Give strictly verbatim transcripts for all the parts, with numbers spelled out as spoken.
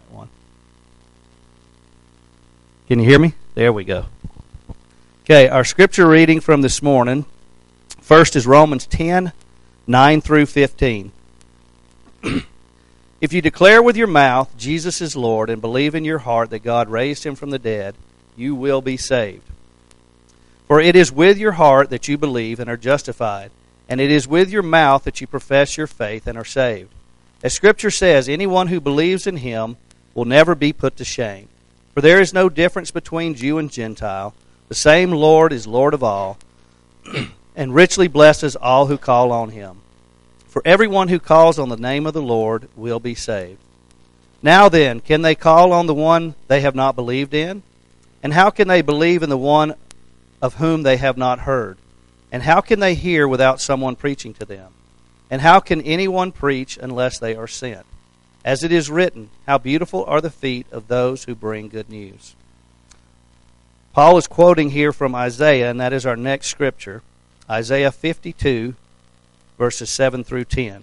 one. Can you hear me? There we go. Okay, our scripture reading from this morning, first is Romans ten, nine through fifteen. If you declare with your mouth Jesus is Lord and believe in your heart that God raised him from the dead, you will be saved. For it is with your heart that you believe and are justified, and it is with your mouth that you profess your faith and are saved. As Scripture says, anyone who believes in him will never be put to shame. For there is no difference between Jew and Gentile. The same Lord is Lord of all, and richly blesses all who call on him. For everyone who calls on the name of the Lord will be saved. Now then, can they call on the one they have not believed in? And how can they believe in the one of whom they have not heard? And how can they hear without someone preaching to them? And how can anyone preach unless they are sent? As it is written, how beautiful are the feet of those who bring good news. Paul is quoting here from Isaiah, and that is our next scripture, Isaiah fifty-two, verses seven through ten.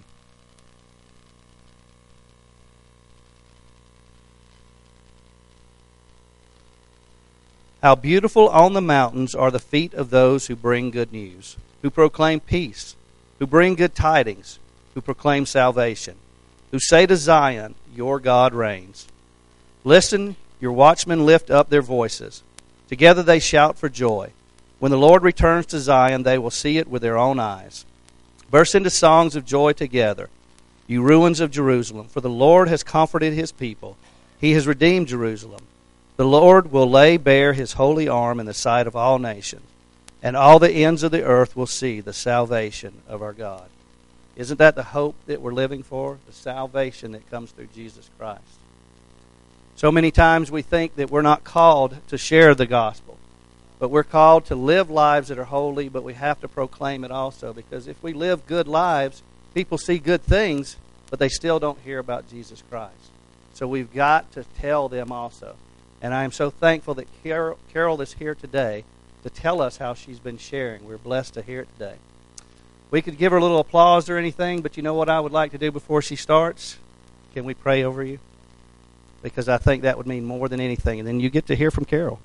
How beautiful on the mountains are the feet of those who bring good news, who proclaim peace, who bring good tidings, who proclaim salvation, who say to Zion, your God reigns. Listen, your watchmen lift up their voices. Together they shout for joy. When the Lord returns to Zion, they will see it with their own eyes. Burst into songs of joy together, you ruins of Jerusalem, for the Lord has comforted his people. He has redeemed Jerusalem. The Lord will lay bare his holy arm in the sight of all nations, and all the ends of the earth will see the salvation of our God. Isn't that the hope that we're living for? The salvation that comes through Jesus Christ. So many times we think that we're not called to share the gospel, but we're called to live lives that are holy, but we have to proclaim it also, because if we live good lives, people see good things, but they still don't hear about Jesus Christ. So we've got to tell them also. And I am so thankful that Carol, Carol is here today to tell us how she's been sharing. We're blessed to hear it today. We could give her a little applause or anything, but you know what I would like to do before she starts? Can we pray over you? Because I think that would mean more than anything. And then you get to hear from Carol.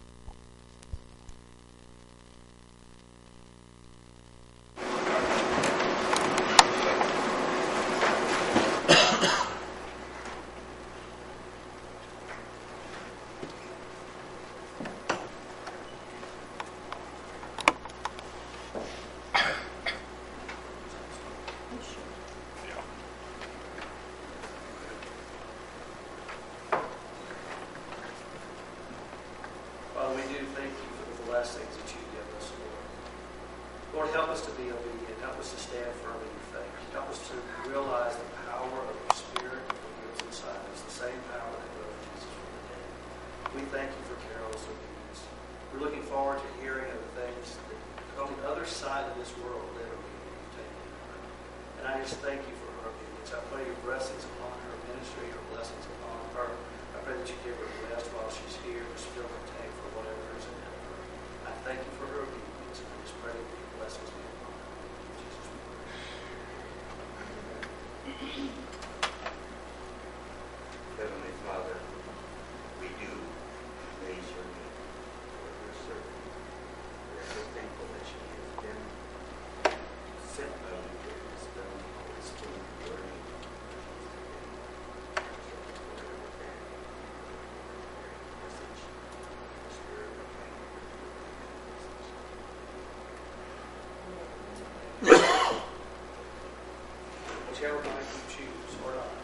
Whichever one you choose or not.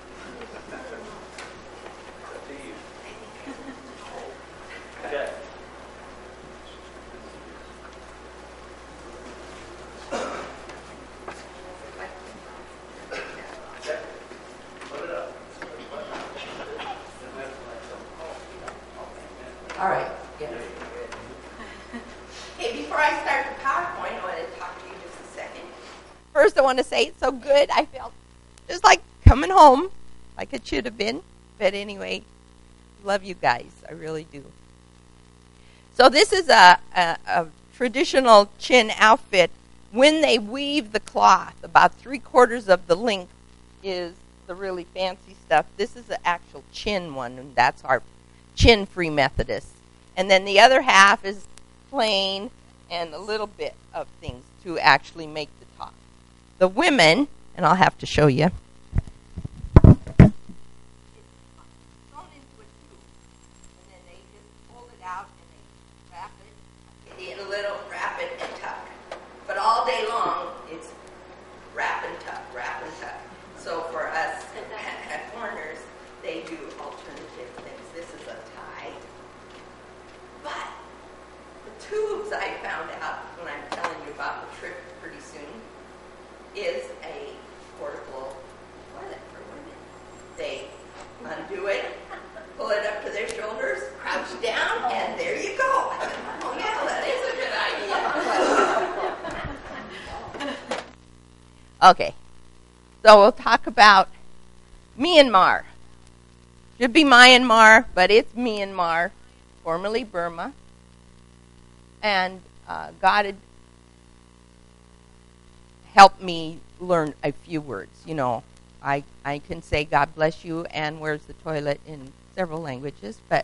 It's up to you. Okay. Okay. Put it up. All right. Yeah. Hey, before I start the PowerPoint, I want to talk to you just a second. First, I want to say it's so good. I felt just like coming home, like it should have been. But anyway, love you guys. I really do. So this is a, a, a traditional Chin outfit. When they weave the cloth, about three quarters of the length is the really fancy stuff. This is the actual chin one, and that's our chin-free Methodist. And then the other half is plain and a little bit of things to actually make the top. The women, and I'll have to show you, it's thrown into a tube, and then they just pull it out and they wrap it in a little, wrap it and tuck. But all day long, it's wrap and tuck, wrap and tuck. So for us at foreigners, they do alternative things. This is a tie. But the tubes I found out when I'm telling you about the trip pretty soon is a portable toilet for women. They undo it, pull it up to their shoulders, crouch down, and there you go. I said, oh yeah, that is a good idea. Okay, so we'll talk about Myanmar. Should be Myanmar, but it's Myanmar, formerly Burma. And uh, God had helped me learn a few words. You know, I I can say God bless you and where's the toilet in several languages. But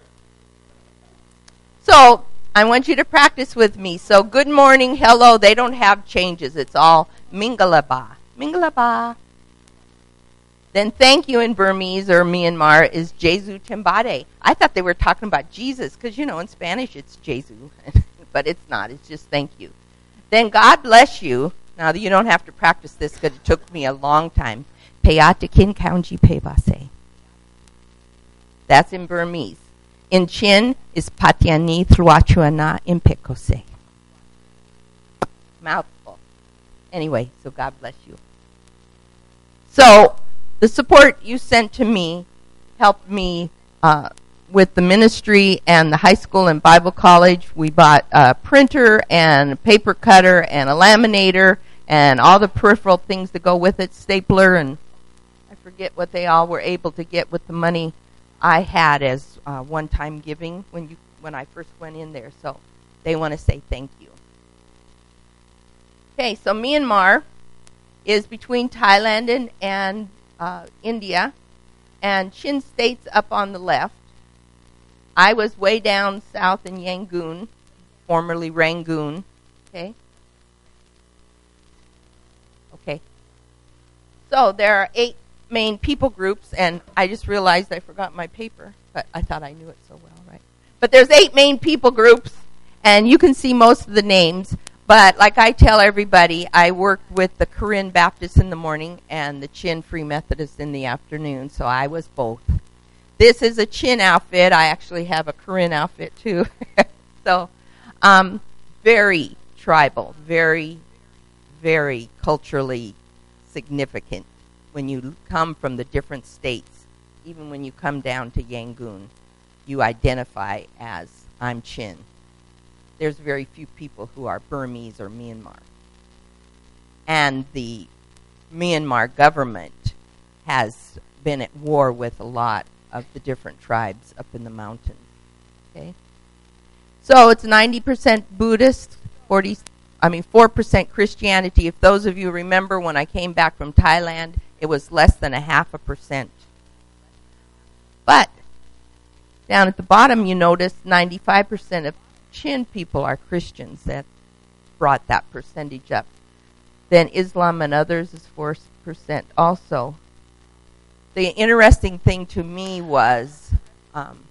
so I want you to practice with me. So good morning, hello. They don't have changes. It's all Mingalaba. Mingalaba. Then thank you in Burmese or Myanmar is Jesu Timbade. I thought they were talking about Jesus because, you know, in Spanish it's Jesu. But it's not. It's just thank you. Then God bless you. Now, you don't have to practice this because it took me a long time. Peyatakin Kaunji Pebase. That's in Burmese. In Chin is Patiani Thruachuana Impekose. Mouthful. Anyway, so God bless you. So, the support you sent to me helped me uh, with the ministry and the high school and Bible college. We bought a printer and a paper cutter and a laminator and all the peripheral things that go with it, stapler, and I forget what they all were able to get with the money I had as uh, one-time giving when you when I first went in there. So they want to say thank you. Okay, so Myanmar is between Thailand and, and uh, India, and Chin State's up on the left. I was way down south in Yangon, formerly Rangoon. Okay. Okay. So there are eight main people groups, and I just realized I forgot my paper, but I thought I knew it so well, right? But there's eight main people groups, and you can see most of the names. But like I tell everybody, I worked with the Korean Baptists in the morning and the Chin Free Methodists in the afternoon, so I was both. This is a Chin outfit. I actually have a Korean outfit too. So um, very tribal, very, very culturally significant when you come from the different states. Even when you come down to Yangon, you identify as I'm Chin. There's very few people who are Burmese or Myanmar. And the Myanmar government has been at war with a lot of the different tribes up in the mountains. Okay? So it's ninety percent Buddhist, forty I mean four percent Christianity. If those of you remember when I came back from Thailand, it was less than a half a percent. But down at the bottom you notice ninety-five percent of Chin people are Christians. That brought that percentage up. Then Islam and others is four percent also. The interesting thing to me was um,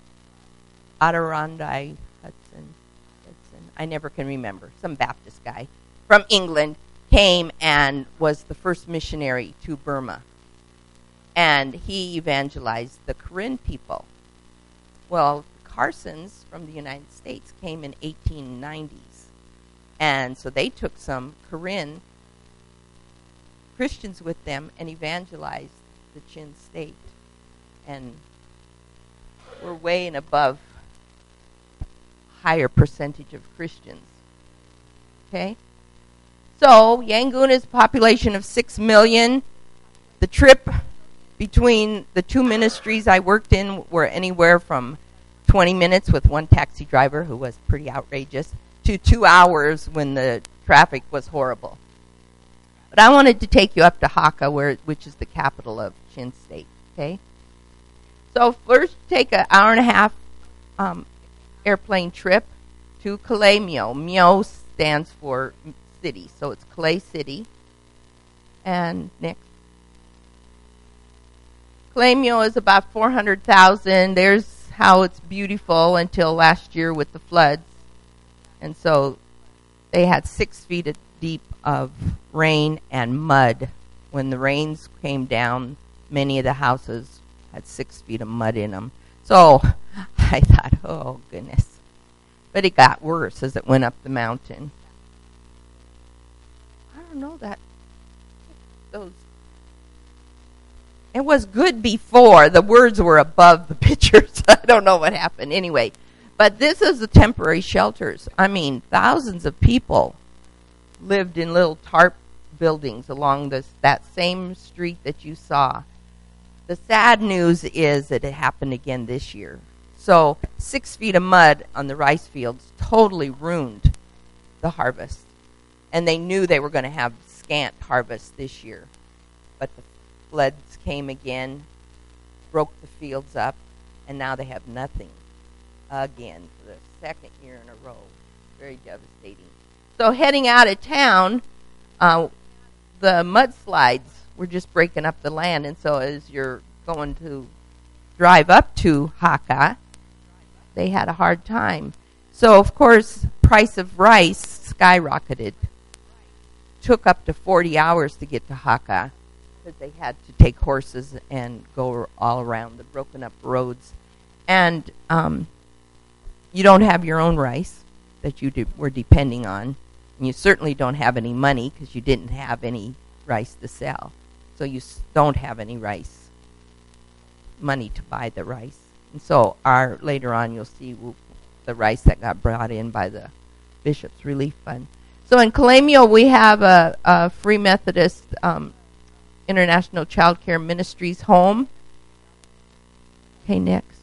Adirondack Hudson, Hudson, I never can remember, some Baptist guy from England came and was the first missionary to Burma. And he evangelized the Karen people. Well, Carsons from the United States came in eighteen nineties. And so they took some Karen Christians with them and evangelized the Chin State. And we're way and above higher percentage of Christians. Okay? So Yangon is a population of six million. The trip between the two ministries I worked in were anywhere from twenty minutes with one taxi driver who was pretty outrageous to two hours when the traffic was horrible. But I wanted to take you up to Hakka, where which is the capital of Chin State. Okay. So first, take an hour and a half um, airplane trip to Kalei Myo. Myo stands for city, so it's Kalei City. And next. Kalei Myo is about four hundred thousand. There's how it's beautiful until last year with the floods. And so they had six feet deep of rain and mud. When the rains came down, many of the houses had six feet of mud in them. So I thought, oh, goodness. But it got worse as it went up the mountain. I don't know that. Those. It was good before. The words were above the pictures. I don't know what happened. Anyway, but this is the temporary shelters. I mean, thousands of people lived in little tarp buildings along this that same street that you saw. The sad news is that it happened again this year. So six feet of mud on the rice fields totally ruined the harvest. And they knew they were going to have scant harvest this year. But the floods came again, broke the fields up, and now they have nothing again for the second year in a row. Very devastating. So heading out of town, uh, the mudslides were just breaking up the land, and so as you're going to drive up to Hakka, they had a hard time. So, of course, price of rice skyrocketed. Took up to forty hours to get to Hakka because they had to take horses and go all around the broken up roads. And um, you don't have your own rice that you de- were depending on. And you certainly don't have any money because you didn't have any rice to sell. So you s- don't have any rice, money to buy the rice. And so our later on you'll see w- the rice that got brought in by the Bishop's Relief Fund. So in Kalei Myo we have a, a Free Methodist um, International Child Care Ministries home. Okay, next.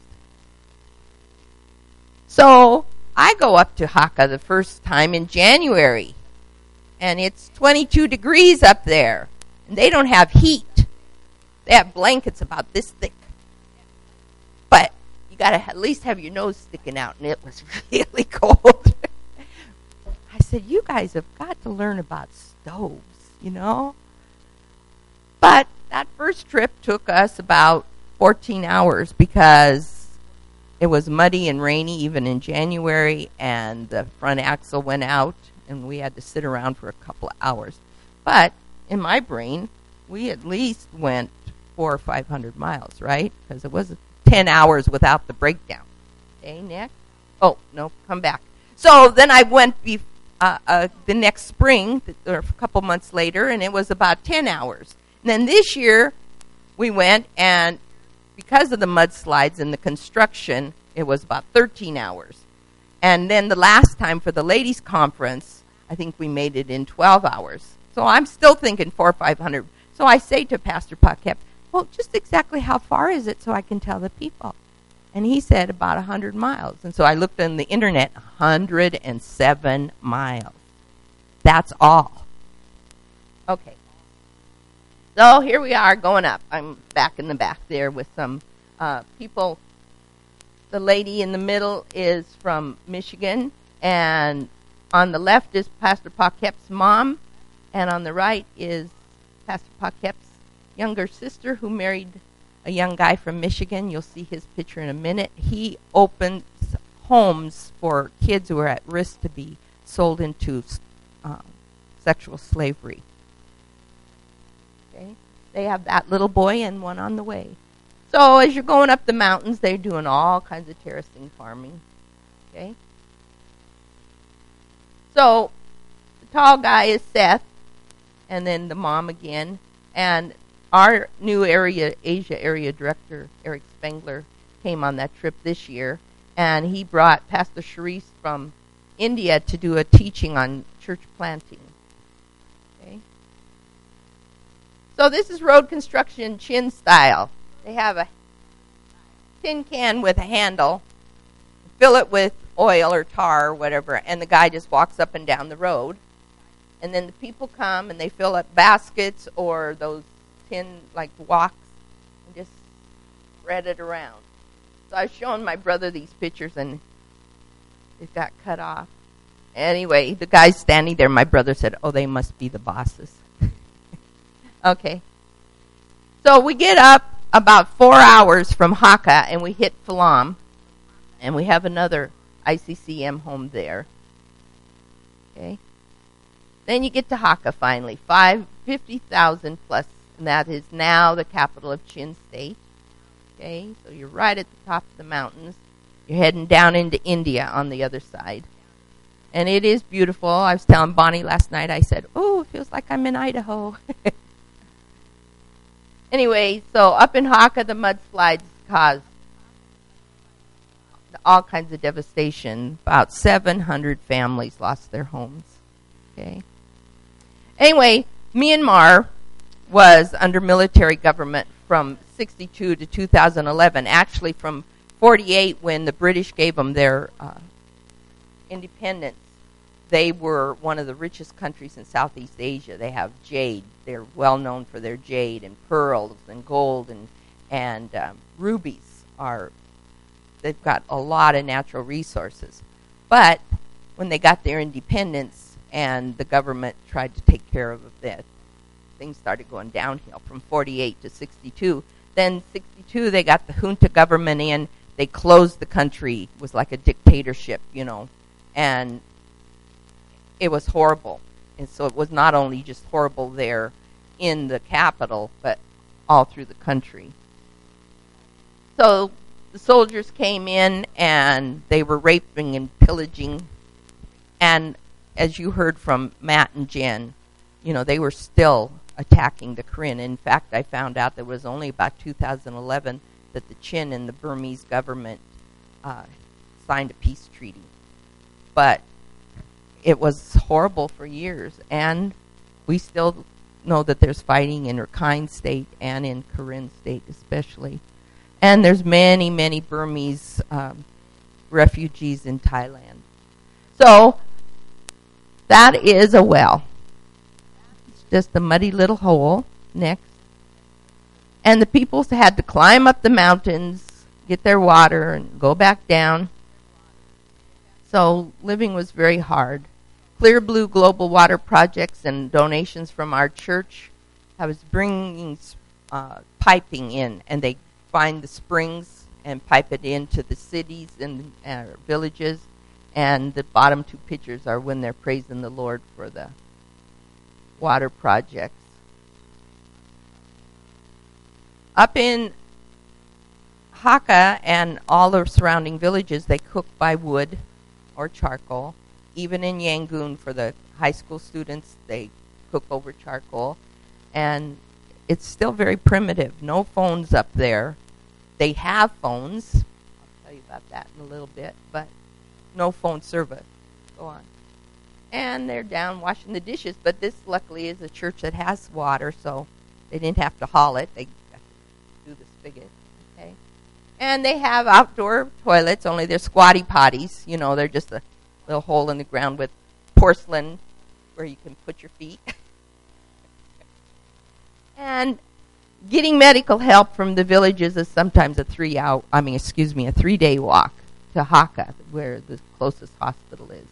So I go up to Hakka the first time in January, and it's twenty-two degrees up there, and they don't have heat. They have blankets about this thick. But you got to at least have your nose sticking out, and it was really cold. I said, you guys have got to learn about stoves, you know? But that first trip took us about fourteen hours because it was muddy and rainy even in January, and the front axle went out, and we had to sit around for a couple of hours. But in my brain, we at least went four or five hundred miles, right? Because it was ten hours without the breakdown. Okay, Nick? Oh, no, come back. So then I went be, uh, uh, the next spring, or a couple months later, and it was about ten hours. And then this year, we went, and because of the mudslides and the construction, it was about thirteen hours. And then the last time for the ladies' conference, I think we made it in twelve hours. So I'm still thinking four or five hundred. So I say to Pastor Paquette, well, just exactly how far is it so I can tell the people? And he said about one hundred miles. And so I looked on the internet, one hundred seven miles. That's all. Okay. So here we are going up. I'm back in the back there with some uh, people. The lady in the middle is from Michigan, and on the left is Pastor Paquette's mom, and on the right is Pastor Paquette's younger sister who married a young guy from Michigan. You'll see his picture in a minute. He opens homes for kids who are at risk to be sold into uh, sexual slavery. Okay. They have that little boy and one on the way. So as you're going up the mountains, they're doing all kinds of terracing farming. Okay. So the tall guy is Seth, and then the mom again. And our new area, Asia area director, Eric Spengler, came on that trip this year, and he brought Pastor Sharice from India to do a teaching on church planting. Okay. So this is road construction Chin style. They have a tin can with a handle, fill it with oil or tar or whatever, and the guy just walks up and down the road. And then the people come and they fill up baskets or those tin, like, walks and just spread it around. So I was showing my brother these pictures and it got cut off. Anyway, the guy standing there, my brother said, oh, they must be the bosses. Okay. So we get up about four hours from Hakka and we hit Falam. And we have another I C C M home there. Okay. Then you get to Hakka finally, five fifty thousand plus, and that is now the capital of Chin State. Okay, so you're right at the top of the mountains. You're heading down into India on the other side. And it is beautiful. I was telling Bonnie last night, I said, oh, it feels like I'm in Idaho. Anyway, so up in Hakka, the mudslides caused all kinds of devastation. About seven hundred families lost their homes. Okay. Anyway, Myanmar was under military government from sixty-two to two thousand eleven. Actually, from forty-eight, when the British gave them their uh, independence, they were one of the richest countries in Southeast Asia. They have jade. They're well known for their jade and pearls and gold and and um, rubies. Are they've got a lot of natural resources. But when they got their independence and the government tried to take care of it, things started going downhill from forty-eight to sixty-two. Then sixty-two, they got the junta government in. They closed the country. It was like a dictatorship, you know, and it was horrible. And so it was not only just horrible there in the capital, but all through the country. So the soldiers came in and they were raping and pillaging. And as you heard from Matt and Jen, you know, they were still attacking the Karen. In fact, I found out that it was only about two thousand eleven that the Chin and the Burmese government uh, signed a peace treaty. But it was horrible for years, and we still know that there's fighting in Rakhine State and in Karen State especially. And there's many, many Burmese um, refugees in Thailand. So that is a well. It's just a muddy little hole next. And the people had to climb up the mountains, get their water, and go back down. So living was very hard. Clear Blue Global Water Projects and donations from our church. I was bringing uh, piping in, and they find the springs and pipe it into the cities and uh, villages. And the bottom two pictures are when they're praising the Lord for the water projects. Up in Hakka and all the surrounding villages, they cook by wood or charcoal. Even in Yangon, for the high school students, they cook over charcoal. And it's still very primitive. No phones up there. They have phones. I'll tell you about that in a little bit. But no phone service. Go on. And they're down washing the dishes. But this, luckily, is a church that has water, so they didn't have to haul it. They got to do the spigot. Okay. And they have outdoor toilets, only they're squatty potties. You know, they're just a little hole in the ground with porcelain where you can put your feet. And getting medical help from the villages is sometimes a three hour, I mean, excuse me, a three day walk to Hakka, where the closest hospital is.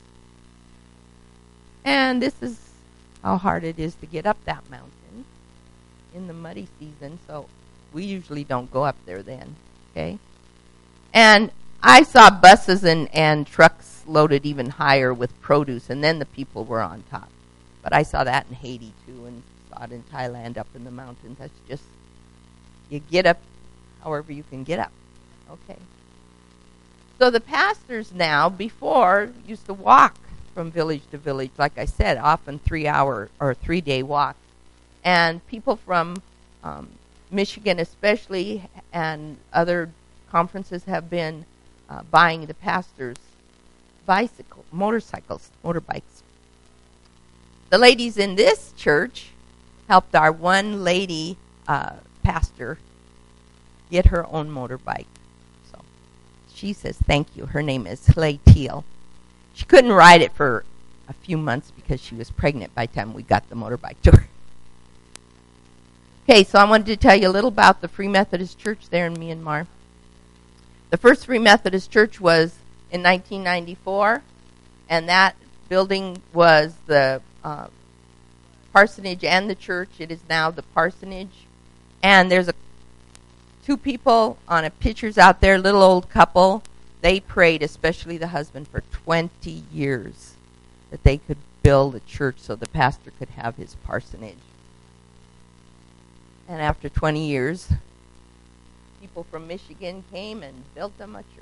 And this is how hard it is to get up that mountain in the muddy season, so we usually don't go up there then, okay? And I saw buses and, and trucks loaded even higher with produce, and then the people were on top. But I saw that in Haiti, too, and saw it in Thailand up in the mountains. That's just, you get up however you can get up. Okay. So the pastors now, before, used to walk from village to village, like I said, often three-hour or three-day walk. And people from um, Michigan especially and other conferences have been uh, buying the pastors' bicycle, motorcycles, motorbikes. The ladies in this church helped our one lady uh, pastor get her own motorbike. So she says thank you. Her name is Clay Teal. She couldn't ride it for a few months because she was pregnant by the time we got the motorbike to her. Okay, so I wanted to tell you a little about the Free Methodist Church there in Myanmar. The first Free Methodist Church was in nineteen ninety-four, and that building was the uh, parsonage and the church. It is now the parsonage. And there's a two people on a pictures out there, little old couple. They prayed, especially the husband, for twenty years that they could build a church so the pastor could have his parsonage. And after twenty years, people from Michigan came and built them a church.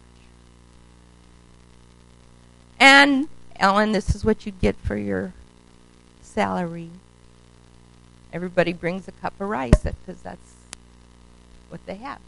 And, Ellen, this is what you get for your salary. Everybody brings a cup of rice because that's what they have.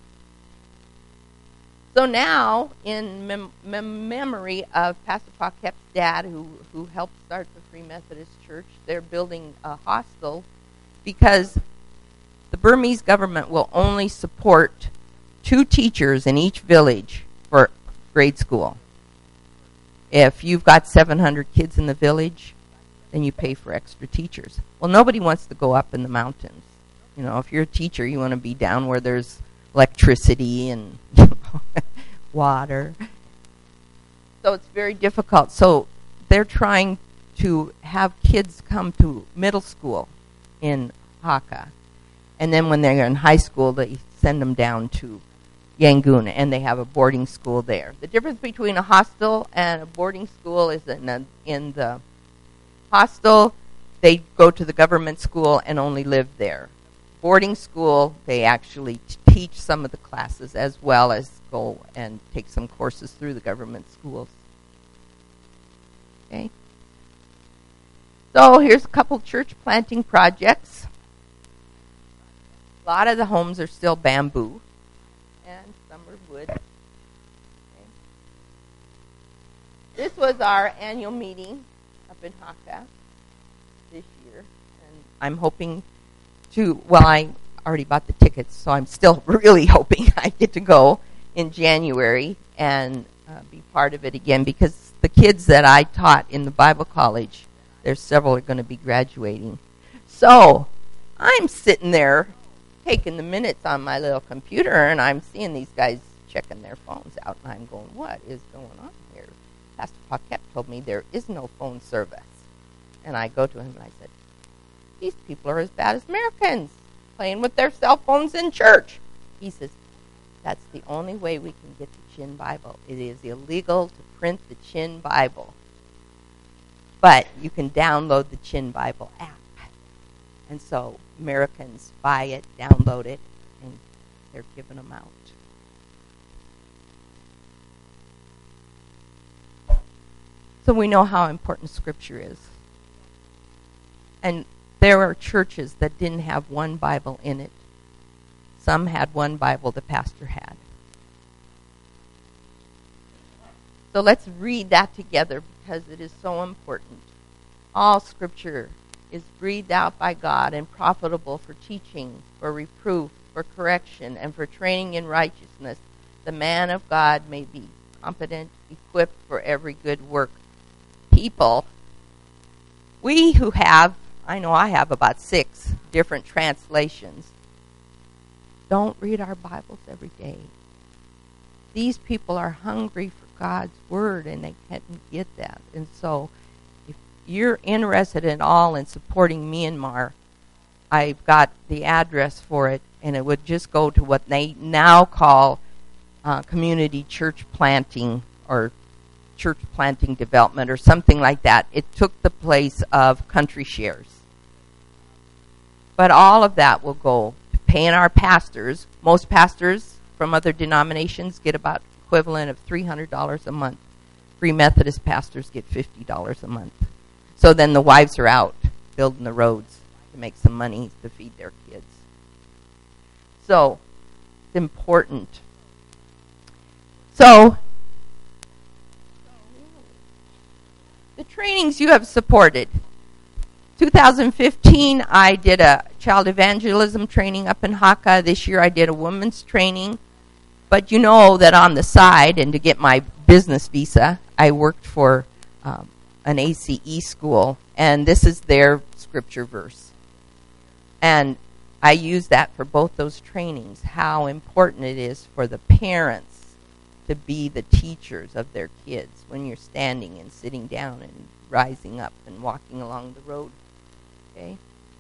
So now, in mem- mem- memory of Pastor Paquette's dad, who, who helped start the Free Methodist Church, they're building a hostel because the Burmese government will only support two teachers in each village for grade school. If you've got seven hundred kids in the village, then you pay for extra teachers. Well, nobody wants to go up in the mountains. You know, if you're a teacher, you want to be down where there's electricity and water. So it's very difficult. So they're trying to have kids come to middle school in Hakka. And then when they're in high school, they send them down to Yangon, and they have a boarding school there. The difference between a hostel and a boarding school is in the, in the hostel, they go to the government school and only live there. Boarding school, they actually t- teach some of the classes as well as go and take some courses through the government schools. Okay. So here's a couple church planting projects. A lot of the homes are still bamboo, and some are wood. Okay. This was our annual meeting up in Hakka this year, and I'm hoping to, well, I already bought the tickets, so I'm still really hoping I get to go in January and uh, be part of it again, because the kids that I taught in the Bible college, there's several are going to be graduating. So I'm sitting there taking the minutes on my little computer, and I'm seeing these guys checking their phones out, and I'm going, what is going on here? Pastor Paquette told me there is no phone service. And I go to him and I said, these people are as bad as Americans, playing with their cell phones in church. He says, that's the only way we can get the Chin Bible. It is illegal to print the Chin Bible. But you can download the Chin Bible app. And so Americans buy it, download it, and they're giving them out. So we know how important Scripture is. And there are churches that didn't have one Bible in it. Some had one Bible the pastor had. So let's read that together because it is so important. All Scripture is breathed out by God and profitable for teaching, for reproof, for correction, and for training in righteousness. The man of God may be competent, equipped for every good work. People, we who have, I know I have about six different translations, don't read our Bibles every day. These people are hungry for God's Word, and they can't get that. And so if you're interested at all in supporting Myanmar, I've got the address for it, and it would just go to what they now call uh, community church planting or church planting development or something like that. It took the place of country shares. But all of that will go to paying our pastors. Most pastors from other denominations get about equivalent of three hundred dollars a month. Free Methodist pastors get fifty dollars a month. So then the wives are out building the roads to make some money to feed their kids. So it's important. So the trainings you have supported. two thousand fifteen, I did a child evangelism training up in Hakka. This year I did a women's training. But you know that on the side, and to get my business visa, I worked for um, an A C E school, and this is their scripture verse. And I use that for both those trainings, how important it is for the parents to be the teachers of their kids when you're standing and sitting down and rising up and walking along the road. Okay?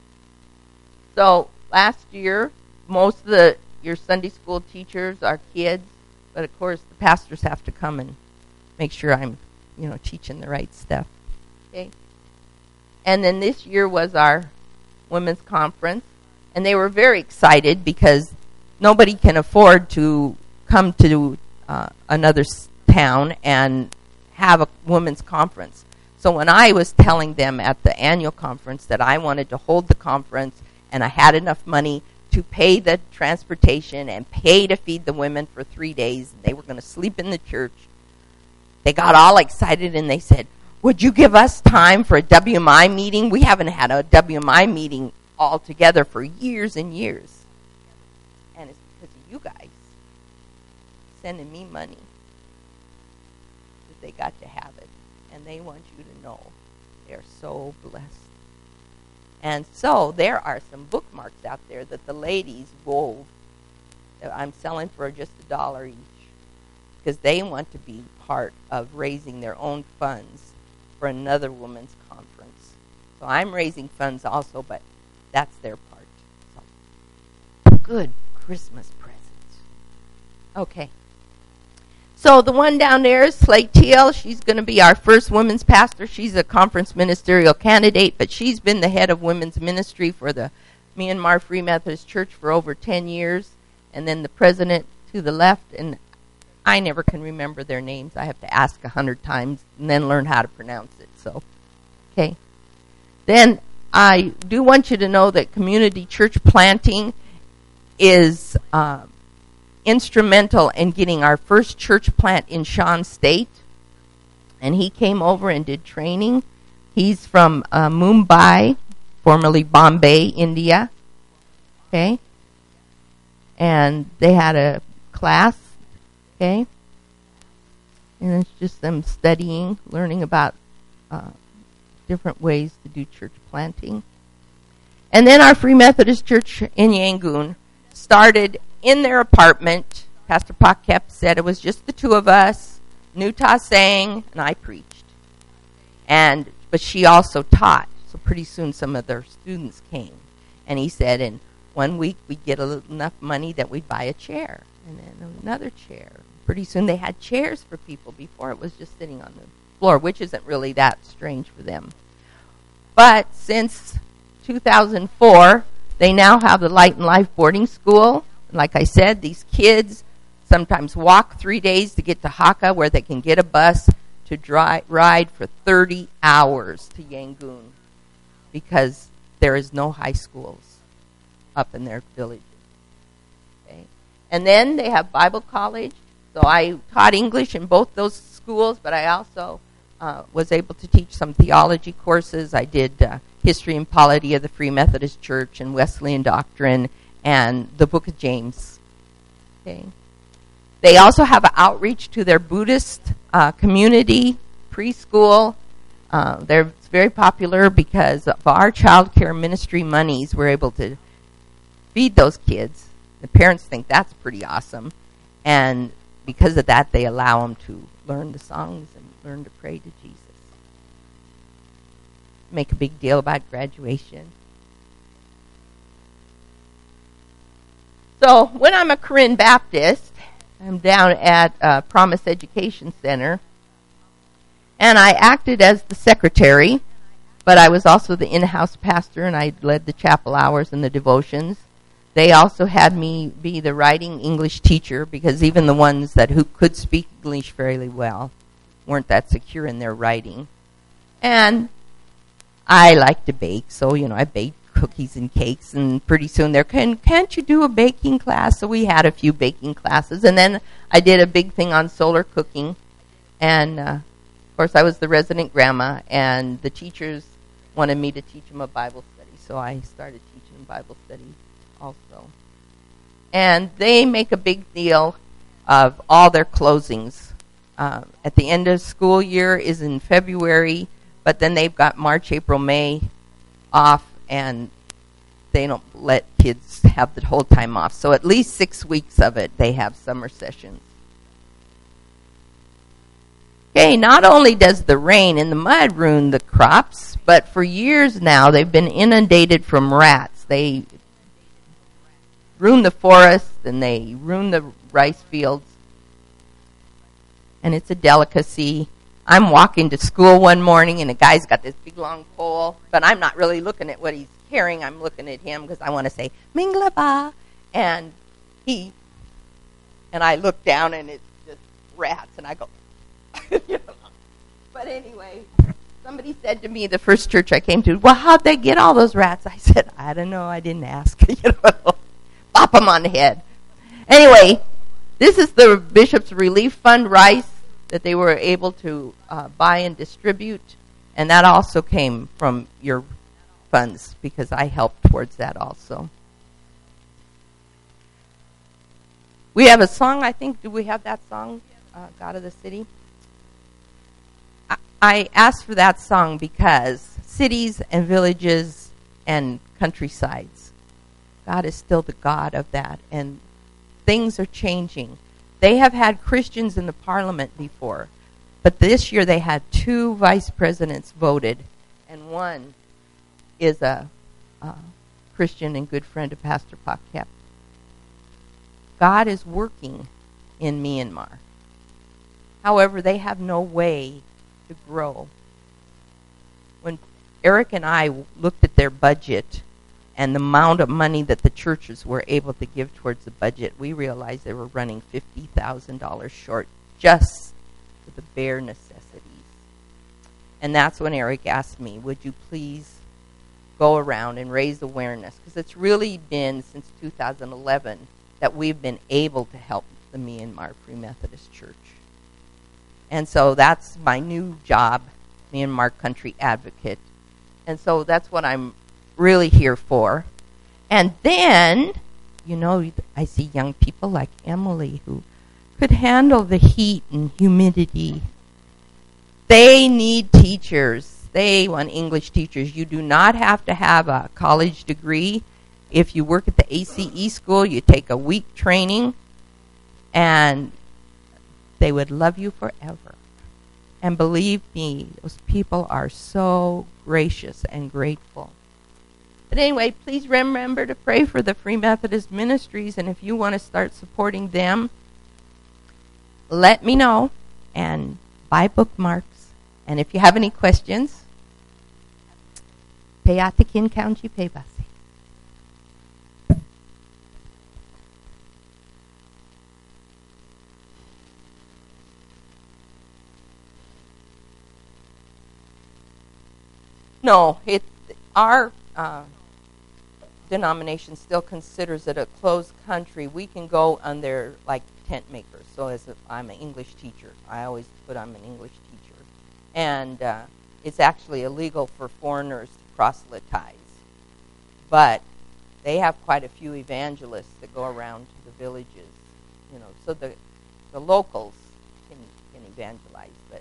So last year, most of the your Sunday school teachers are kids, but of course the pastors have to come and make sure I'm, you know, teaching the right stuff. Okay? And then this year was our women's conference, and they were very excited because nobody can afford to come to uh, another s- town and have a women's conference. So when I was telling them at the annual conference that I wanted to hold the conference and I had enough money to pay the transportation and pay to feed the women for three days, they were going to sleep in the church, they got all excited and they said, would you give us time for a W M I meeting? We haven't had a W M I meeting all together for years and years. And it's because of you guys sending me money that they got to have it. And they want you to know they're so blessed. And so there are some bookmarks out there that the ladies wove that I'm selling for just a dollar each because they want to be part of raising their own funds for another women's conference. So I'm raising funds also, but that's their part. So, good Christmas presents. Okay. So the one down there is Slate Teal. She's going to be our first women's pastor. She's a conference ministerial candidate, but she's been the head of women's ministry for the Myanmar Free Methodist Church for over ten years. And then the president to the left, and I never can remember their names. I have to ask a hundred times and then learn how to pronounce it. So, okay. Then I do want you to know that community church planting is uh, instrumental in getting our first church plant in Shan State. And he came over and did training. He's from uh, Mumbai, formerly Bombay, India. Okay? And they had a class. Okay? And it's just them studying, learning about uh, different ways to do church planting. And then our Free Methodist Church in Yangon started in their apartment. Pastor Pakep said it was just the two of us. Nuta sang, and I preached. And but she also taught. So pretty soon some of their students came. And he said in one week we'd get a little, enough money that we'd buy a chair. And then another chair. Pretty soon they had chairs for people. Before it was just sitting on the floor, which isn't really that strange for them. But since two thousand four, they now have the Light and Life boarding school. Like I said, these kids sometimes walk three days to get to Hakka, where they can get a bus to dry, ride for thirty hours to Yangon because there is no high schools up in their villages. Okay. And then they have Bible college. So I taught English in both those schools, but I also uh, was able to teach some theology courses. I did uh, history and polity of the Free Methodist Church and Wesleyan doctrine and the Book of James. Okay. They also have an outreach to their Buddhist uh, community, preschool. Uh, they're very popular because of our child care ministry monies. We're able to feed those kids. The parents think that's pretty awesome. And because of that, they allow them to learn the songs and learn to pray to Jesus. Make a big deal about graduation. So when I'm a Korean Baptist, I'm down at uh, Promise Education Center, and I acted as the secretary, but I was also the in-house pastor, and I led the chapel hours and the devotions. They also had me be the writing English teacher because even the ones that who could speak English fairly well weren't that secure in their writing. And I like to bake, so, you know, I baked cookies and cakes, and pretty soon they're, Can, can't you do a baking class? So we had a few baking classes, and then I did a big thing on solar cooking. And, uh, of course, I was the resident grandma, and the teachers wanted me to teach them a Bible study, so I started teaching them Bible study also. And they make a big deal of all their closings. Uh, at the end of school year is in February. but then they've got March, April, May off, and they don't let kids have the whole time off. So at least six weeks of it, they have summer sessions. Okay, not only does the rain and the mud ruin the crops, but for years now they've been inundated from rats. They ruin the forest and they ruin the rice fields. And it's a delicacy. I'm walking to school one morning and a guy's got this big long pole, but I'm not really looking at what he's carrying. I'm looking at him because I want to say, Minglaba. And he, and I look down and it's just rats and I go, you know. But anyway, somebody said to me the first church I came to, well, how'd they get all those rats? I said, I don't know. I didn't ask. You know, bop them on the head. Anyway, this is the Bishop's Relief Fund rice that they were able to uh, buy and distribute, and that also came from your funds because I helped towards that also. We have a song, I think. Do we have that song, uh, God of the City? I asked for that song because cities and villages and countrysides, God is still the God of that, and things are changing. They have had Christians in the parliament before, but this year they had two vice presidents voted, and one is a, a Christian and good friend of Pastor Pakep. God is working in Myanmar. However, they have no way to grow. When Eric and I looked at their budget and the amount of money that the churches were able to give towards the budget, we realized they were running fifty thousand dollars short just for the bare necessities. And that's when Eric asked me, would you please go around and raise awareness? Because it's really been since two thousand eleven that we've been able to help the Myanmar Free Methodist Church. And so that's my new job, Myanmar Country Advocate. And so that's what I'm really here for. And then, you know, I see young people like Emily who could handle the heat and humidity. They need teachers. They want English teachers. You do not have to have a college degree. If you work at the A C E school, you take a week training, and they would love you forever. And believe me, those people are so gracious and grateful. But anyway, please remember to pray for the Free Methodist Ministries, and if you want to start supporting them, let me know and buy bookmarks. And if you have any questions, Peyatikin Kaunji Pebasi. No, it our uh, denomination still considers it a closed country. We can go on their like tent makers. So as if I'm an English teacher, I always put I'm an English teacher, and uh, it's actually illegal for foreigners to proselytize. But they have quite a few evangelists that go around to the villages, you know, so the the locals can can evangelize, but.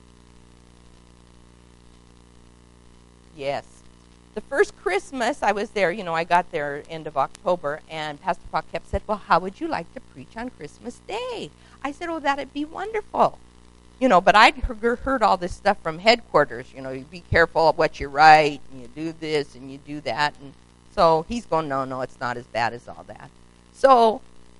Yes. The first Christmas I was there, you know, I got there end of October, and Pastor Pakep said, well, how would you like to preach on Christmas Day? I said, oh, that'd be wonderful. You know, but I'd heard all this stuff from headquarters, you know, you be careful of what you write, and you do this, and you do that. And so he's going, no, no, it's not as bad as all that. So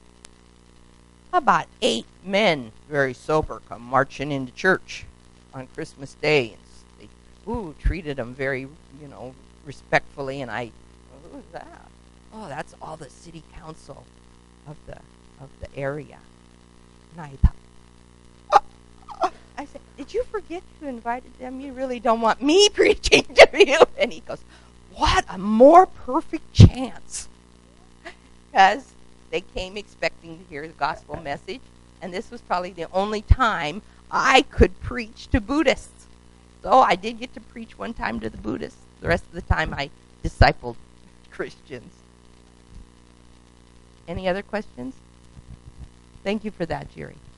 about eight men, very sober, come marching into church on Christmas Day. Ooh, treated them very, you know, respectfully, and I, oh, who's that? Oh, that's all the city council of the of the area. And I thought, oh, oh. I said, did you forget you invited them? You really don't want me preaching to you? And he goes, what a more perfect chance. Because they came expecting to hear the gospel message, and this was probably the only time I could preach to Buddhists. So I did get to preach one time to the Buddhists. The rest of the time I discipled Christians. Any other questions? Thank you for that, Jerry.